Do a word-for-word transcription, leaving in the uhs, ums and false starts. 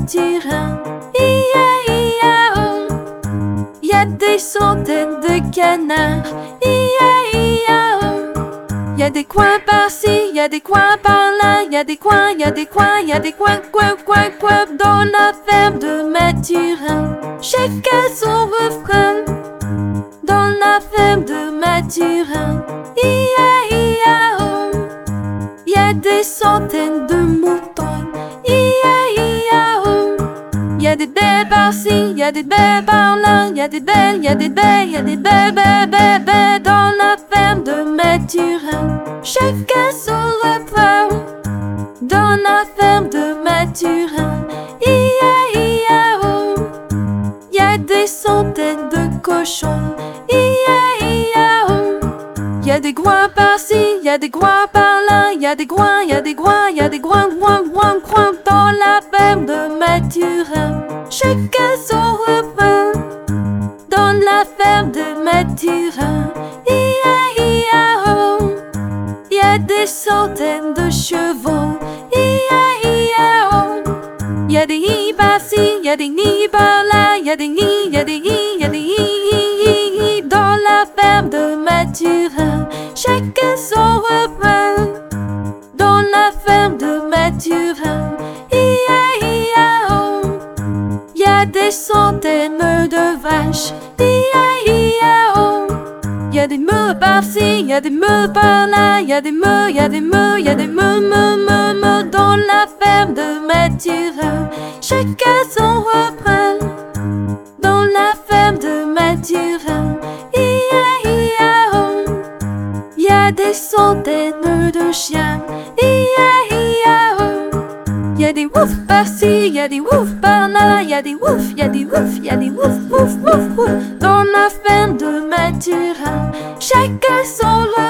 Mathurin. Ia, ia, oh. Y a des centaines de canards. Ia, ia, oh. Y a des coins par-ci, y a des coins par-là, y a des coins, y a des coins, y a des coins, coins, coins, coins dans la ferme de Mathurin. Chacun son refrain dans la ferme de Mathurin. Ia, ia, oh. Y a des centaines de moutons. Ia, ia, oh. Y a des baies par-ci, y a des baies par-là, y a des baies, y a des baies, y a des baies, baies, baies, baies dans la ferme de Mathurin. Chacun son refrain dans la ferme de Mathurin. Ia, ia, oh. Y a des centaines de cochons. Ia, ia, oh. Y a des groins par-ci, y a des groins par-là, y a des groins, y a des groins, y a des groins, groins, groins, groins dans la ferme de Mathurin. Chacun son refrain dans la ferme de Mathurin. Ia, ia, oh. Y a des centaines de chevaux. Ia, ia, oh. Y a des nids par-ci, y a des nids par-là, y a des nids, y a des nids, y a des nids dans la ferme de Mathurin. Chacun son refrain dans la ferme de Mathurin. Ia, ia, oh. Y a des centaines de vaches. Ia, ia, oh. Y a des meules par-ci, y a des meules par-là, y a des meules, y a des meules, y a des meules, meules, meules, meules dans la ferme de Mathurin. Chacun son refrain dans la ferme de Mathurin. Ia, ia, oh. Y a des centaines de chiens. Ia, ia, oh. Y a des woufs par-ci, y a des woufs par-là, y a des woufs, y a des woufs, y a des woufs, woufs, woufs, woufs dans la ferme de Mathurin. Chacun son refrain